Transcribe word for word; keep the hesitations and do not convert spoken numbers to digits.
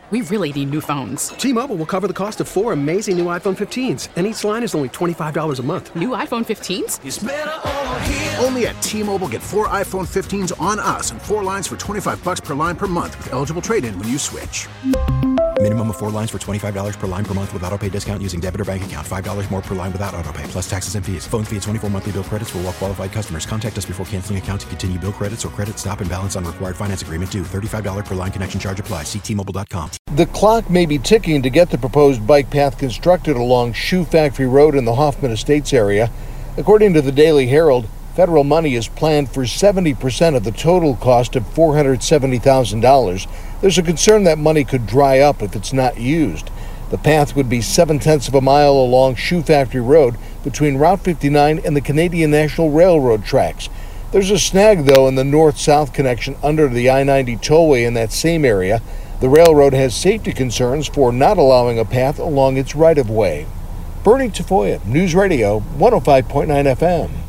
We really need new phones. T-Mobile will cover the cost of four amazing new iPhone fifteens, and each line is only twenty-five dollars a month. New iPhone fifteens? It's better over here. Only at T-Mobile, get four iPhone fifteens on us and four lines for twenty-five dollars per line per month with eligible trade-in when you switch. Minimum of four lines for twenty-five dollars per line per month with autopay discount using debit or bank account. five dollars more per line without autopay, plus taxes and fees. Phone fee at twenty-four monthly bill credits for well-qualified customers. Contact us before canceling account to continue bill credits or credit stop and balance on required finance agreement due. thirty-five dollars per line connection charge applies. See T Mobile dot com. The clock may be ticking to get the proposed bike path constructed along Shoe Factory Road in the Hoffman Estates area. According to the Daily Herald, federal money is planned for seventy percent of the total cost of four hundred seventy thousand dollars. There's a concern that money could dry up if it's not used. The path would be seven-tenths of a mile along Shoe Factory Road between Route fifty-nine and the Canadian National Railroad tracks. There's a snag, though, in the north-south connection under the I ninety tollway in that same area. The railroad has safety concerns for not allowing a path along its right-of-way. Bernie Tafoya, News Radio, one oh five point nine F M.